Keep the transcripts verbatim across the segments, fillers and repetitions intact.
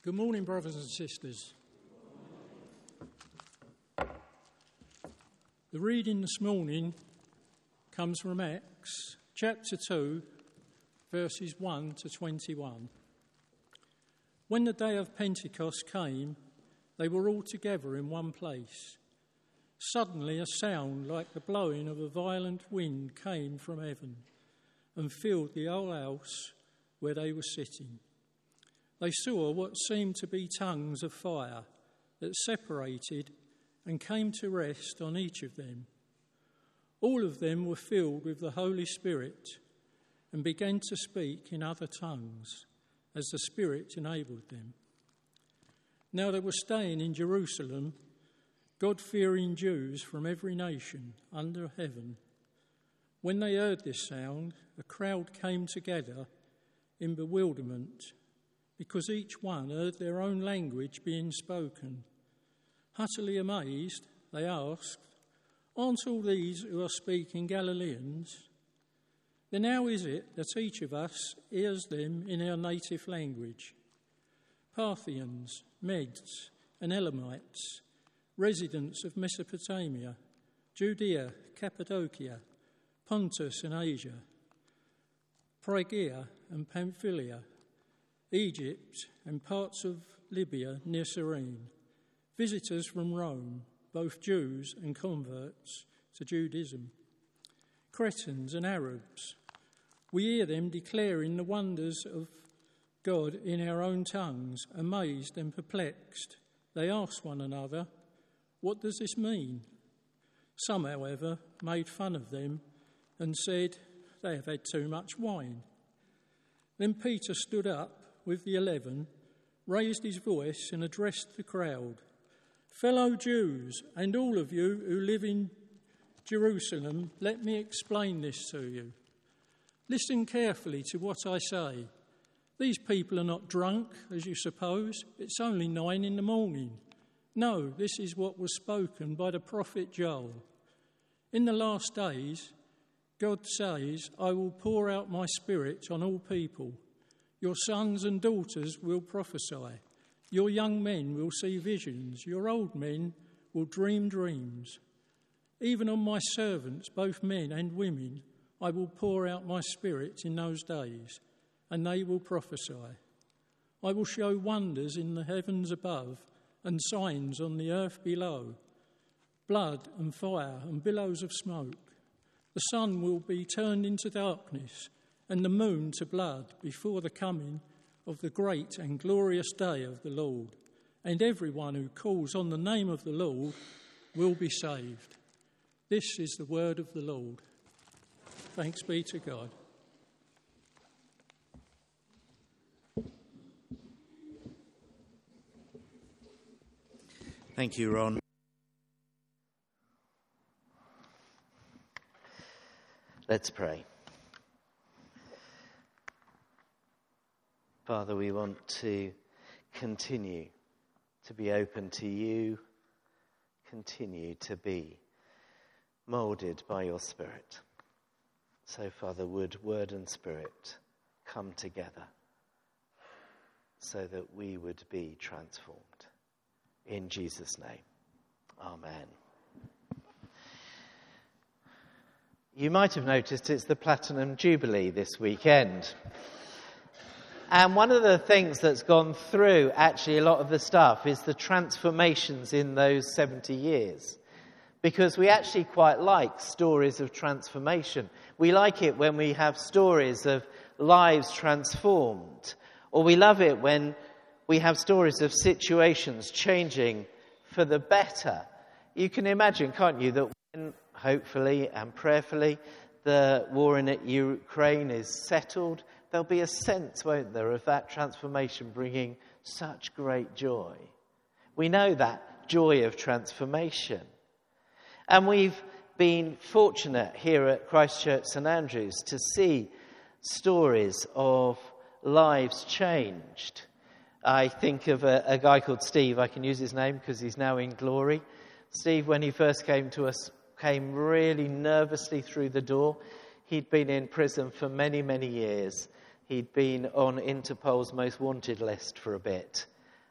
Good morning, brothers and sisters. The reading this morning comes from Acts chapter two, verses one to twenty-one. When the day of Pentecost came, they were all together in one place. Suddenly a sound like the blowing of a violent wind came from heaven and filled the whole house where they were sitting. They saw what seemed to be tongues of fire that separated and came to rest on each of them. All of them were filled with the Holy Spirit and began to speak in other tongues as the Spirit enabled them. Now they were staying in Jerusalem, God-fearing Jews from every nation under heaven. When they heard this sound, a crowd came together in bewilderment, because each one heard their own language being spoken. Utterly amazed, they asked, "Aren't all these who are speaking Galileans? Then how is it that each of us hears them in our native language? Parthians, Medes, and Elamites, residents of Mesopotamia, Judea, Cappadocia, Pontus and Asia, Phrygia and Pamphylia, Egypt and parts of Libya near Cyrene, visitors from Rome, both Jews and converts to Judaism, Cretans and Arabs. We hear them declaring the wonders of God in our own tongues. Amazed and perplexed, they ask one another, 'What does this mean?' Some, however, made fun of them and said, 'They have had too much wine.' Then Peter stood up with the eleven, raised his voice and addressed the crowd. 'Fellow Jews, and all of you who live in Jerusalem, let me explain this to you. Listen carefully to what I say. These people are not drunk, as you suppose. It's only nine in the morning. No, this is what was spoken by the prophet Joel. In the last days, God says, I will pour out my spirit on all people. Your sons and daughters will prophesy. Your young men will see visions. Your old men will dream dreams. Even on my servants, both men and women, I will pour out my spirit in those days, and they will prophesy. I will show wonders in the heavens above and signs on the earth below, blood and fire and billows of smoke. The sun will be turned into darkness and the moon to blood before the coming of the great and glorious day of the Lord. And everyone who calls on the name of the Lord will be saved.' This is the word of the Lord. Thanks be to God." Thank you, Ron. Let's pray. Father, we want to continue to be open to you, continue to be moulded by your Spirit. So, Father, would word and spirit come together so that we would be transformed. In Jesus' name, amen. You might have noticed it's the Platinum Jubilee this weekend. And one of the things that's gone through actually a lot of the stuff is the transformations in those seventy years. Because we actually quite like stories of transformation. We like it when we have stories of lives transformed. Or we love it when we have stories of situations changing for the better. You can imagine, can't you, that when, hopefully and prayerfully, the war in Ukraine is settled, there'll be a sense, won't there, of that transformation bringing such great joy. We know that joy of transformation. And we've been fortunate here at Christchurch St Andrews to see stories of lives changed. I think of a, a guy called Steve. I can use his name because he's now in glory. Steve, when he first came to us, came really nervously through the door. He'd been in prison for many, many years. He'd been on Interpol's most wanted list for a bit.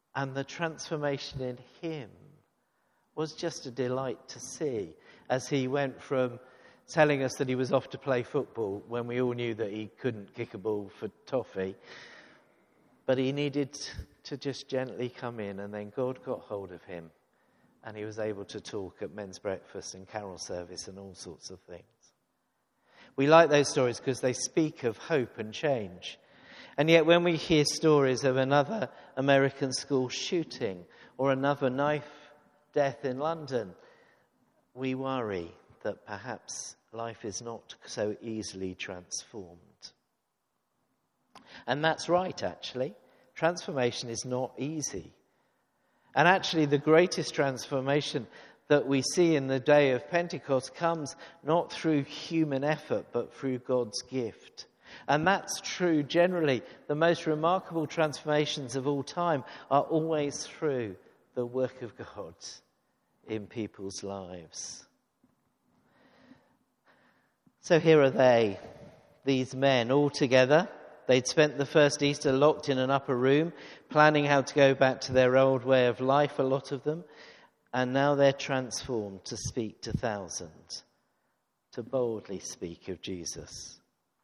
And the transformation in him was just a delight to see as he went from telling us that he was off to play football when we all knew that he couldn't kick a ball for toffee. But he needed to just gently come in, and then God got hold of him and he was able to talk at men's breakfast and carol service and all sorts of things. We like those stories because they speak of hope and change. And yet when we hear stories of another American school shooting or another knife death in London, we worry that perhaps life is not so easily transformed. And that's right, actually. Transformation is not easy. And actually the greatest transformation that we see in the day of Pentecost comes not through human effort, but through God's gift. And that's true generally. The most remarkable transformations of all time are always through the work of God in people's lives. So here are they, these men all together. They'd spent the first Easter locked in an upper room, planning how to go back to their old way of life, a lot of them. And now they're transformed to speak to thousands, to boldly speak of Jesus.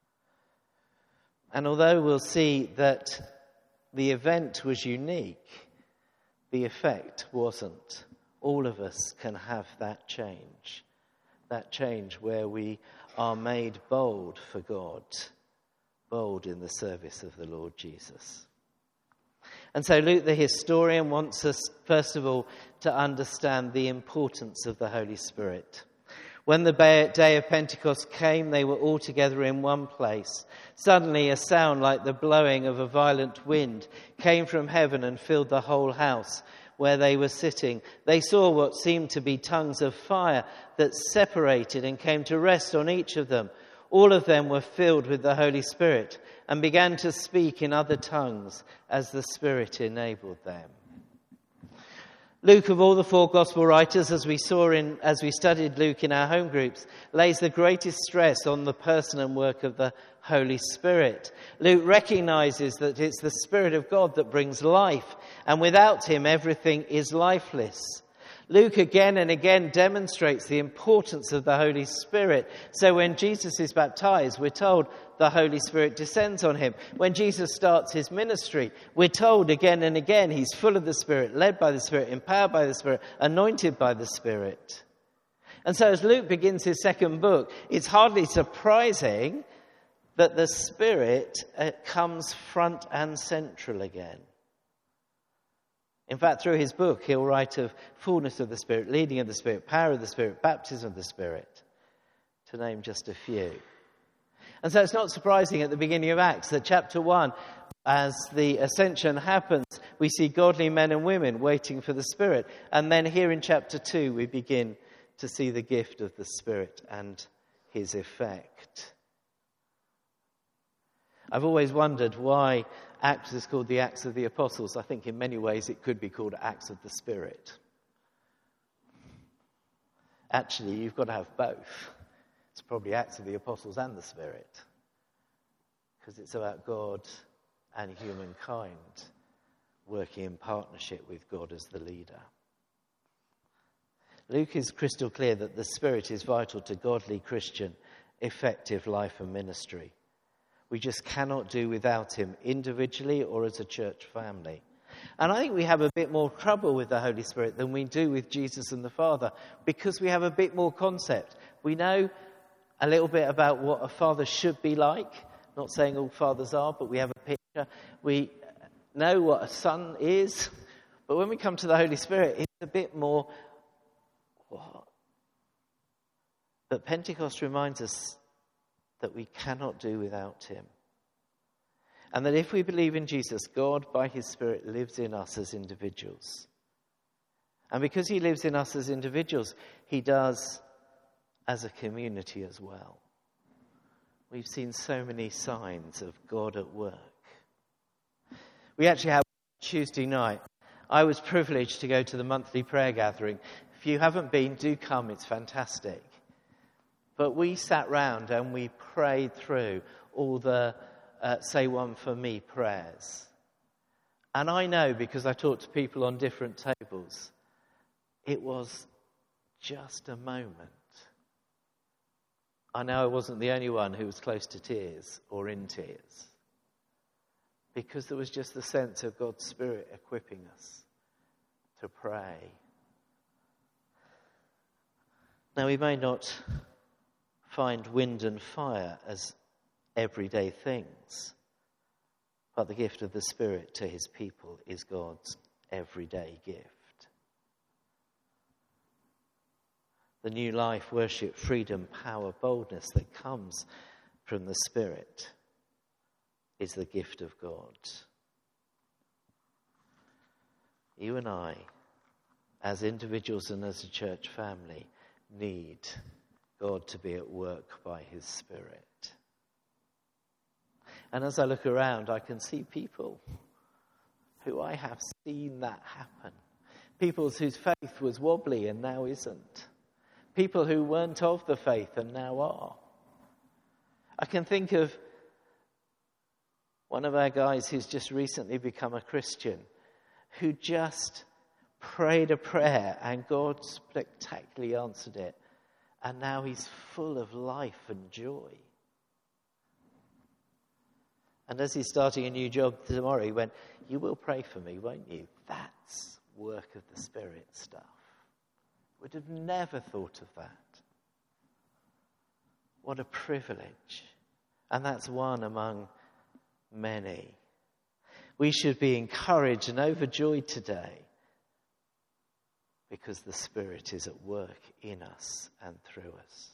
And although we'll see that the event was unique, the effect wasn't. All of us can have that change. That change where we are made bold for God, bold in the service of the Lord Jesus. And so Luke the historian wants us, first of all, to understand the importance of the Holy Spirit. When the day of Pentecost came, they were all together in one place. Suddenly a sound like the blowing of a violent wind came from heaven and filled the whole house where they were sitting. They saw what seemed to be tongues of fire that separated and came to rest on each of them. All of them were filled with the Holy Spirit and began to speak in other tongues as the Spirit enabled them. Luke, of all the four gospel writers, as we saw in, as we studied Luke in our home groups, lays the greatest stress on the person and work of the Holy Spirit. Luke recognizes that it's the Spirit of God that brings life, and without him everything is lifeless. Luke again and again demonstrates the importance of the Holy Spirit. So when Jesus is baptized, we're told the Holy Spirit descends on him. When Jesus starts his ministry, we're told again and again he's full of the Spirit, led by the Spirit, empowered by the Spirit, anointed by the Spirit. And so as Luke begins his second book, it's hardly surprising that the Spirit uh, comes front and central again. In fact, through his book, he'll write of fullness of the Spirit, leading of the Spirit, power of the Spirit, baptism of the Spirit, to name just a few. And so it's not surprising at the beginning of Acts that chapter one, as the ascension happens, we see godly men and women waiting for the Spirit. And then here in chapter two, we begin to see the gift of the Spirit and his effect. I've always wondered why Acts is called the Acts of the Apostles. I think in many ways it could be called Acts of the Spirit. Actually, you've got to have both. It's probably Acts of the Apostles and the Spirit, because it's about God and humankind working in partnership with God as the leader. Luke is crystal clear that the Spirit is vital to godly Christian, effective life and ministry. We just cannot do without him, individually or as a church family. And I think we have a bit more trouble with the Holy Spirit than we do with Jesus and the Father, because we have a bit more concept. We know a little bit about what a father should be like. Not saying all fathers are, but we have a picture. We know what a son is. But when we come to the Holy Spirit, it's a bit more... What? But Pentecost reminds us that we cannot do without him. And that if we believe in Jesus, God, by his Spirit, lives in us as individuals. And because he lives in us as individuals, he does as a community as well. We've seen so many signs of God at work. We actually had Tuesday night. I was privileged to go to the monthly prayer gathering. If you haven't been, do come. It's fantastic. But we sat round and we prayed through all the uh, Say One For Me prayers. And I know, because I talked to people on different tables, it was just a moment. I know I wasn't the only one who was close to tears or in tears, because there was just the sense of God's Spirit equipping us to pray. Now, we may not find wind and fire as everyday things, but the gift of the Spirit to his people is God's everyday gift. The new life, worship, freedom, power, boldness that comes from the Spirit is the gift of God. You and I, as individuals and as a church family, need God to be at work by his Spirit. And as I look around, I can see people who I have seen that happen. People whose faith was wobbly and now isn't. People who weren't of the faith and now are. I can think of one of our guys who's just recently become a Christian, who just prayed a prayer and God spectacularly answered it. And now he's full of life and joy. And as he's starting a new job tomorrow, he went, "You will pray for me, won't you?" That's work of the Spirit stuff. Would have never thought of that. What a privilege. And that's one among many. We should be encouraged and overjoyed today because the Spirit is at work in us and through us.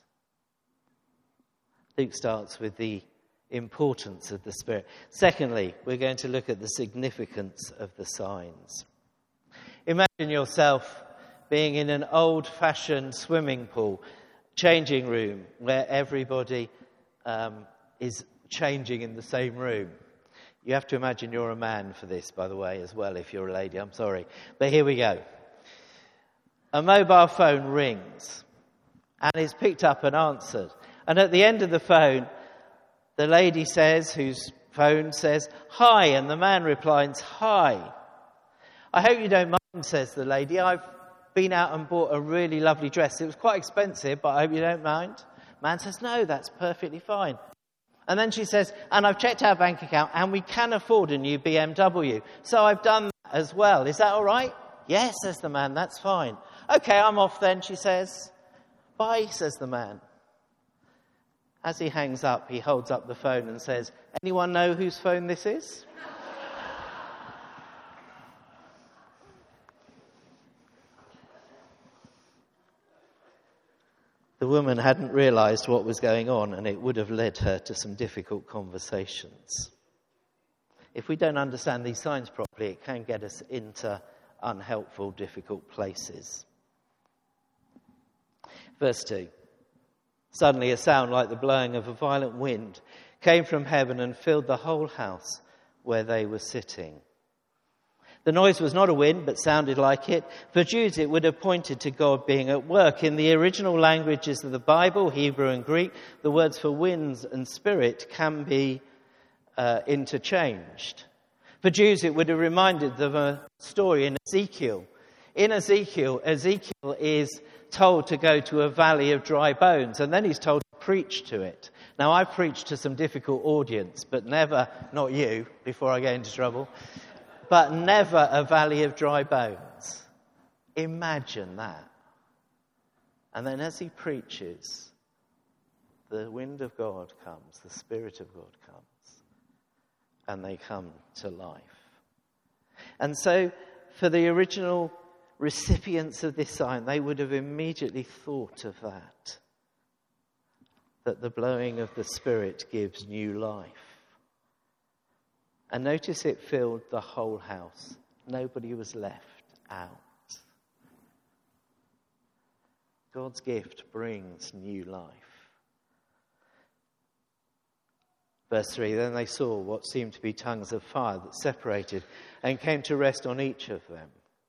Luke starts with the importance of the Spirit. Secondly, we're going to look at the significance of the signs. Imagine yourself being in an old-fashioned swimming pool, changing room, where everybody um, is changing in the same room. You have to imagine you're a man for this, by the way, as well, if you're a lady. I'm sorry. But here we go. A mobile phone rings and is picked up and answered. And at the end of the phone, the lady says, whose phone says, "Hi," and the man replies, "Hi." "I hope you don't mind," says the lady. "I've been out and bought a really lovely dress. It was quite expensive, but I hope you don't mind." Man says, "No, that's perfectly fine." And then she says, "And I've checked our bank account and we can afford a new B M W. So I've done that as well. Is that all right?" "Yes," says the man, "that's fine." "Okay, I'm off then," she says. "Bye," says the man. As he hangs up, he holds up the phone and says, "Anyone know whose phone this is?" The woman hadn't realised what was going on, and it would have led her to some difficult conversations. If we don't understand these signs properly, it can get us into unhelpful, difficult places. Verse two. Suddenly a sound like the blowing of a violent wind came from heaven and filled the whole house where they were sitting. The noise was not a wind, but sounded like it. For Jews, it would have pointed to God being at work. In the original languages of the Bible, Hebrew and Greek, the words for winds and spirit can be uh, interchanged. For Jews, it would have reminded them of a story in Ezekiel. In Ezekiel, Ezekiel is told to go to a valley of dry bones, and then he's told to preach to it. Now, I've preached to some difficult audience, but never, not you, before I get into trouble, but never a valley of dry bones. Imagine that. And then as he preaches, the wind of God comes, the Spirit of God comes, and they come to life. And so, for the original recipients of this sign, they would have immediately thought of that. That the blowing of the Spirit gives new life. And notice it filled the whole house. Nobody was left out. God's gift brings new life. Verse three, then they saw what seemed to be tongues of fire that separated and came to rest on each of them.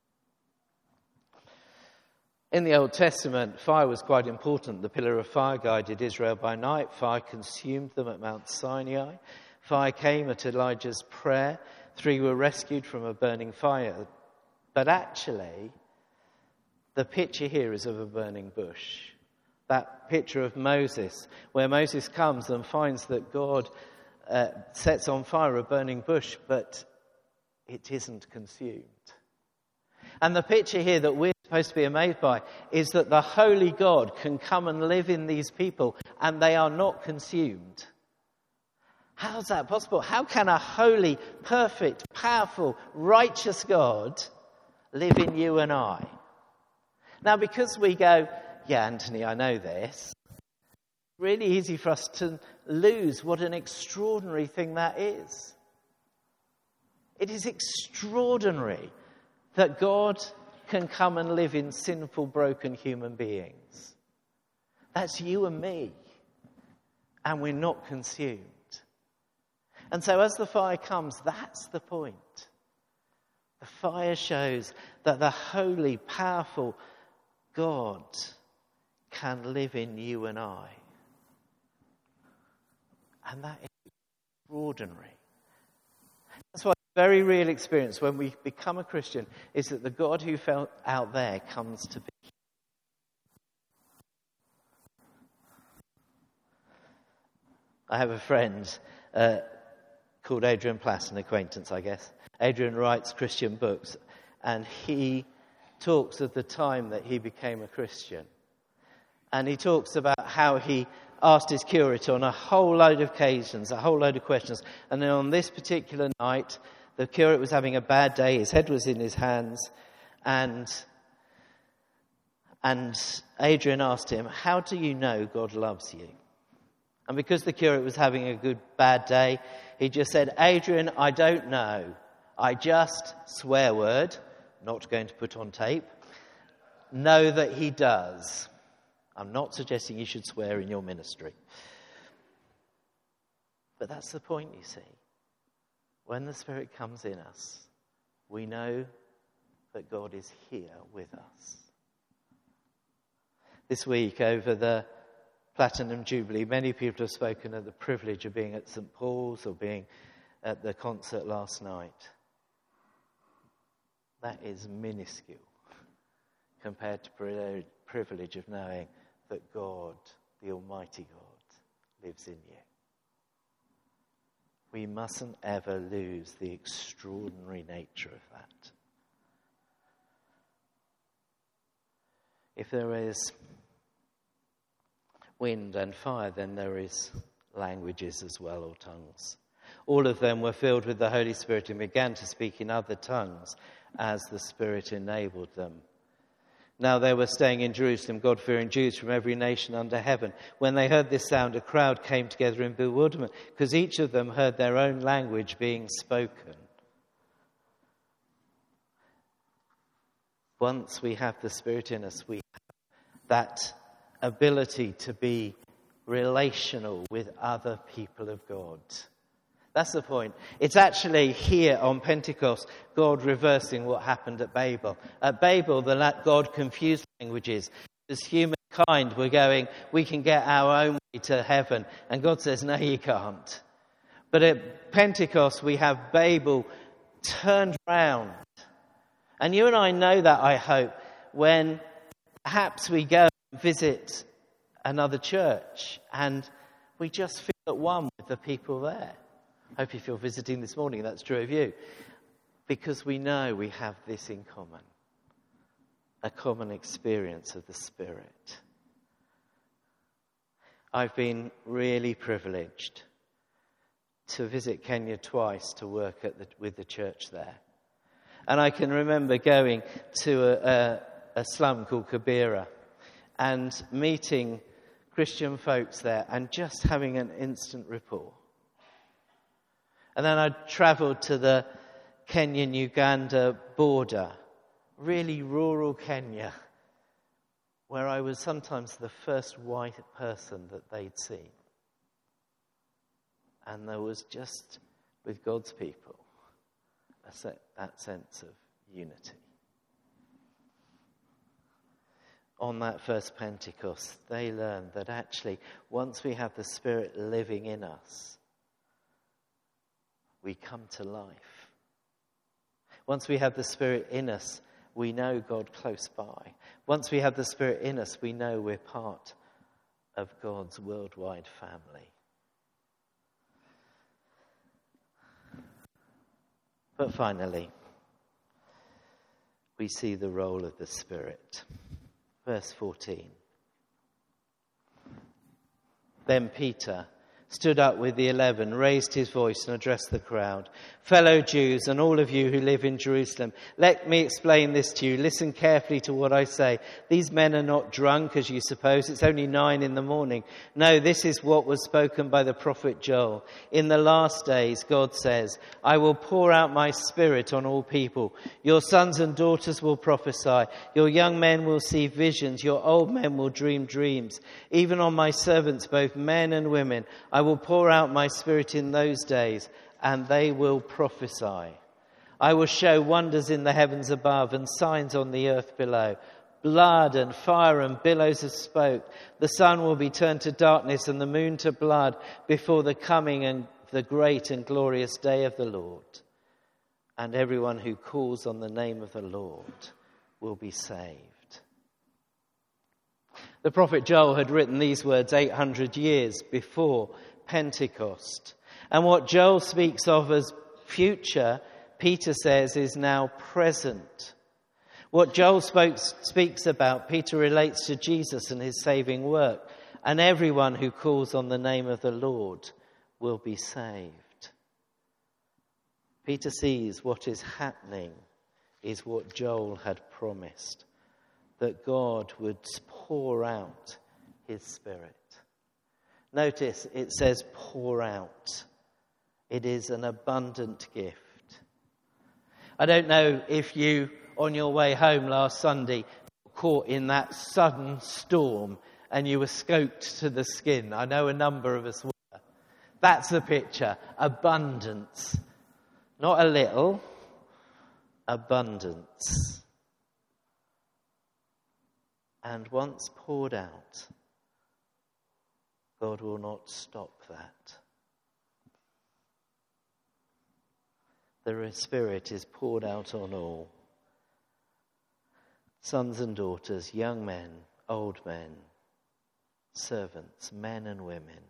In the Old Testament, fire was quite important. The pillar of fire guided Israel by night. Fire consumed them at Mount Sinai. Fire came at Elijah's prayer. Three were rescued from a burning fire. But actually, the picture here is of a burning bush. That picture of Moses, where Moses comes and finds that God uh, sets on fire a burning bush, but it isn't consumed. And the picture here that we're supposed to be amazed by is that the holy God can come and live in these people and they are not consumed. How's that possible? How can a holy, perfect, powerful, righteous God live in you and I? Now, because we go, yeah, Anthony, I know this, it's really easy for us to lose what an extraordinary thing that is. It is extraordinary that God can come and live in sinful, broken human beings. That's you and me. And we're not consumed. And so as the fire comes, that's the point. The fire shows that the holy, powerful God can live in you and I. And that is extraordinary. That's why a very real experience when we become a Christian is that the God who felt out there comes to be. I have a friend uh, called Adrian Plass, an acquaintance, I guess. Adrian writes Christian books, and he talks of the time that he became a Christian. And he talks about how he asked his curator on a whole load of occasions, a whole load of questions. And then on this particular night, the curate was having a bad day. His head was in his hands. And, and Adrian asked him, how do you know God loves you? And because the curate was having a good bad day, he just said, Adrian, I don't know. I just, swear word, not going to put on tape, know that he does. I'm not suggesting you should swear in your ministry. But that's the point, you see. When the Spirit comes in us, we know that God is here with us. This week, over the Platinum Jubilee, many people have spoken of the privilege of being at St Paul's or being at the concert last night. That is minuscule compared to the privilege of knowing that God, the Almighty God, lives in you. We mustn't ever lose the extraordinary nature of that. If there is wind and fire, then there is languages as well, or tongues. All of them were filled with the Holy Spirit and began to speak in other tongues as the Spirit enabled them. Now they were staying in Jerusalem, God-fearing Jews from every nation under heaven. When they heard this sound, a crowd came together in bewilderment, because each of them heard their own language being spoken. Once we have the Spirit in us, we have that ability to be relational with other people of God. That's the point. It's actually here on Pentecost, God reversing what happened at Babel. At Babel, the God confused languages. As humankind, we're going, we can get our own way to heaven. And God says, no, you can't. But at Pentecost, we have Babel turned round. And you and I know that, I hope, when perhaps we go and visit another church and we just feel at one with the people there. I hope if you're visiting this morning, that's true of you. Because we know we have this in common. A common experience of the Spirit. I've been really privileged to visit Kenya twice to work at the, with the church there. And I can remember going to a, a, a slum called Kibera and meeting Christian folks there and just having an instant rapport. And then I travelled to the Kenyan-Uganda border, really rural Kenya, where I was sometimes the first white person that they'd seen. And there was just, with God's people, a set, that sense of unity. On that first Pentecost, they learned that actually, once we have the Spirit living in us, we come to life. Once we have the Spirit in us, we know God close by. Once we have the Spirit in us, we know we're part of God's worldwide family. But finally, we see the role of the Spirit. Verse fourteen. Then Peter stood up with the eleven, raised his voice and addressed the crowd. Fellow Jews and all of you who live in Jerusalem, let me explain this to you. Listen carefully to what I say. These men are not drunk, as you suppose. It's only nine in the morning. No, this is what was spoken by the prophet Joel. In the last days, God says, I will pour out my Spirit on all people. Your sons and daughters will prophesy. Your young men will see visions. Your old men will dream dreams. Even on my servants, both men and women, I will pour out my Spirit in those days, and they will prophesy. I will show wonders in the heavens above and signs on the earth below. Blood and fire and billows of smoke. The sun will be turned to darkness and the moon to blood before the coming and the great and glorious day of the Lord. And everyone who calls on the name of the Lord will be saved. The prophet Joel had written these words eight hundred years before Pentecost. And what Joel speaks of as future, Peter says, is now present. What Joel spoke, speaks about, Peter relates to Jesus and his saving work. And everyone who calls on the name of the Lord will be saved. Peter sees what is happening is what Joel had promised, that God would pour out his Spirit. Notice it says pour out. It is an abundant gift. I don't know if you, on your way home last Sunday, caught in that sudden storm and you were soaked to the skin. I know a number of us were. That's the picture. Abundance. Not a little. Abundance. And once poured out, God will not stop that. The Spirit is poured out on all. Sons and daughters, young men, old men, servants, men and women.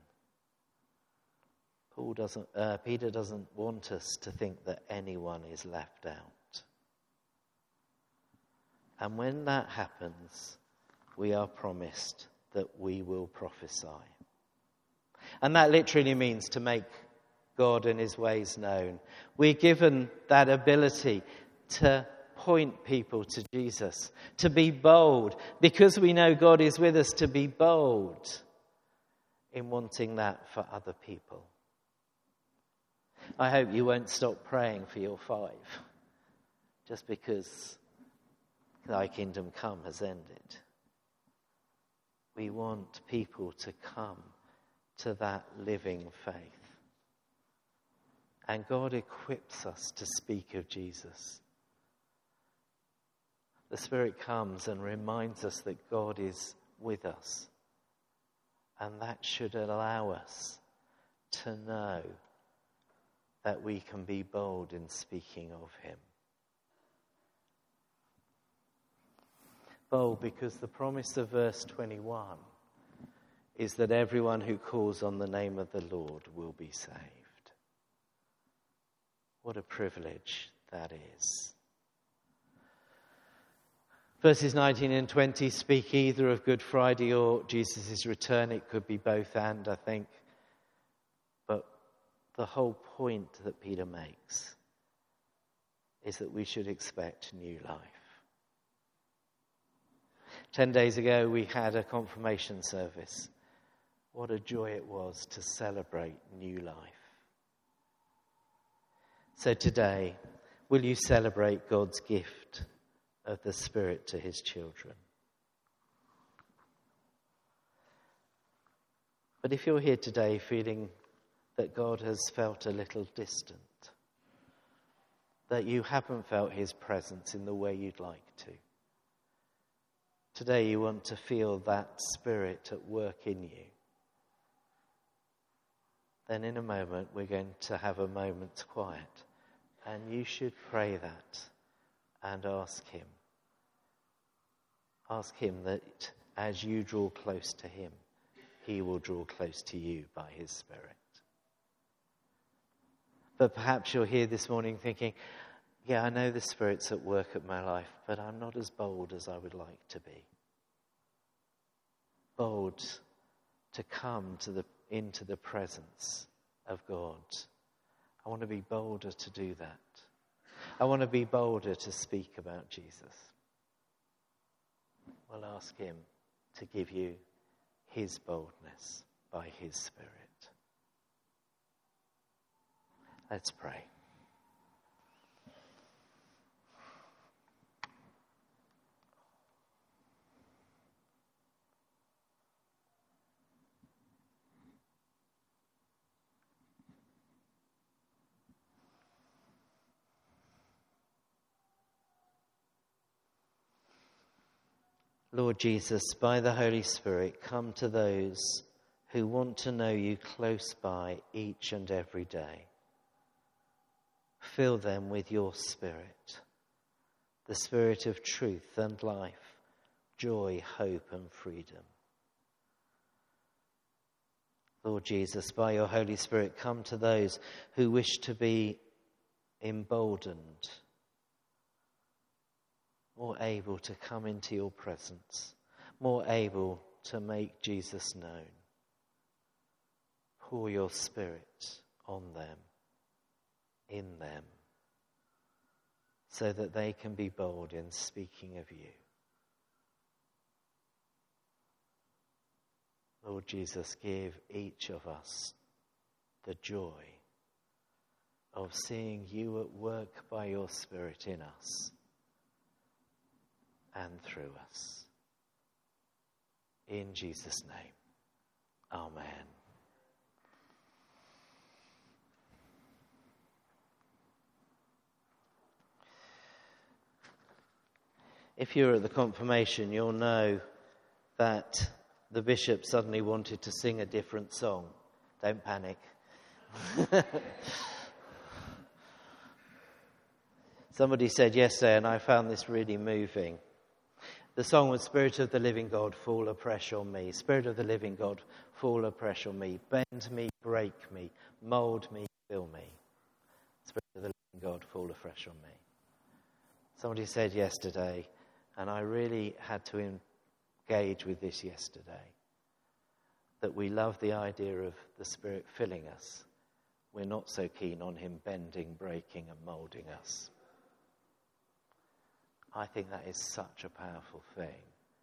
Paul doesn't, uh, Peter doesn't want us to think that anyone is left out. And when that happens, we are promised that we will prophesy. And that literally means to make God and his ways known. We're given that ability to point people to Jesus, to be bold, because we know God is with us, to be bold in wanting that for other people. I hope you won't stop praying for your five, just because thy kingdom come has ended. We want people to come to that living faith. And God equips us to speak of Jesus. The Spirit comes and reminds us that God is with us. And that should allow us to know that we can be bold in speaking of him. Bold because the promise of verse twenty-one is that everyone who calls on the name of the Lord will be saved. What a privilege that is. Verses nineteen and twenty speak either of Good Friday or Jesus' return. It could be both and, I think. But the whole point that Peter makes is that we should expect new life. Ten days ago we had a confirmation service. What a joy it was to celebrate new life. So today, will you celebrate God's gift of the Spirit to his children? But if you're here today feeling that God has felt a little distant, that you haven't felt his presence in the way you'd like to, today you want to feel that Spirit at work in you, then in a moment we're going to have a moment's quiet And you should pray that and ask him. Ask him that as you draw close to him, he will draw close to you by his Spirit. But perhaps you're here this morning thinking, yeah, I know the Spirit's at work at my life, but I'm not as bold as I would like to be. Bold to come to the, into the presence of God. I want to be bolder to do that. I want to be bolder to speak about Jesus. Well, ask him to give you his boldness by his Spirit. Let's pray. Lord Jesus, by the Holy Spirit, come to those who want to know you close by each and every day. Fill them with your Spirit, the Spirit of truth and life, joy, hope and freedom. Lord Jesus, by your Holy Spirit, come to those who wish to be emboldened, more able to come into your presence, more able to make Jesus known. Pour your Spirit on them, in them, so that they can be bold in speaking of you. Lord Jesus, give each of us the joy of seeing you at work by your Spirit in us and through us. In Jesus' name, amen. If you're at the confirmation, you'll know that the bishop suddenly wanted to sing a different song. Don't panic. Somebody said yesterday, and I found this really moving, the song was, Spirit of the living God, fall afresh on me. Spirit of the living God, fall afresh on me. Bend me, break me, mould me, fill me. Spirit of the living God, fall afresh on me. Somebody said yesterday, and I really had to engage with this yesterday, that we love the idea of the Spirit filling us. We're not so keen on him bending, breaking and moulding us. I think that is such a powerful thing.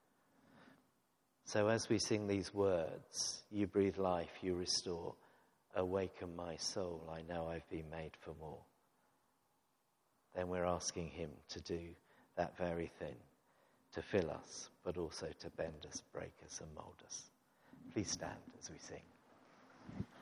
So as we sing these words, you breathe life, you restore, awaken my soul, I know I've been made for more. Then we're asking him to do that very thing, to fill us, but also to bend us, break us and mould us. Please stand as we sing.